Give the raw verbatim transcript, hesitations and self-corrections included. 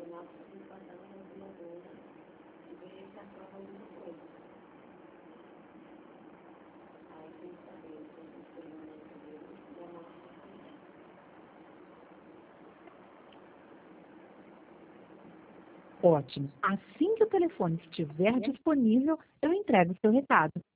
Ótimo. Assim que o telefone estiver disponível, eu entrego o seu recado.